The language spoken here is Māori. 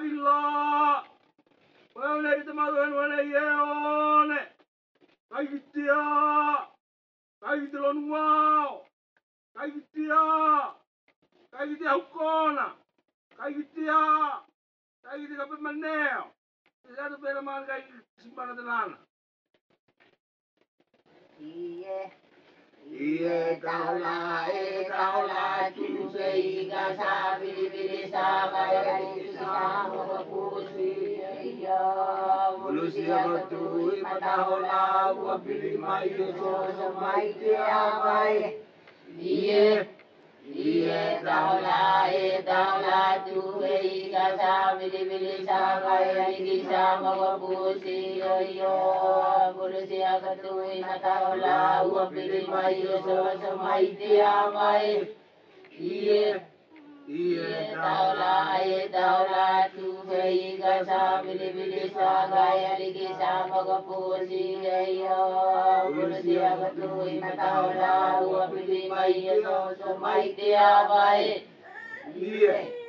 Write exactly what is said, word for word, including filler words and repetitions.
Kagilla. Weone rita maruhen wane yeone. Kagitia. Kagitilo nuao. Kagitia. Kagitia hukona. Kagitia. Kagitia kape maneo. Tidak ada pera man kai simbana telana. Iye. Iye kaula e kaula tu seiga sabi bili saga e sama pusi ya bulusi abatu imatahola wa bili mai so so mai ya mai. Iye Iye kaula e kaula tu seiga sabi bili saga e sama pusi ya bulusi abatu imatahola wa bili mai so so mai ya mai. Iye Iye taula e taula tu seiga sa bili bili saga ya ligi sama kapusi ya bulusi abatu imatahola wa bili mai so so mai ya mai. Iye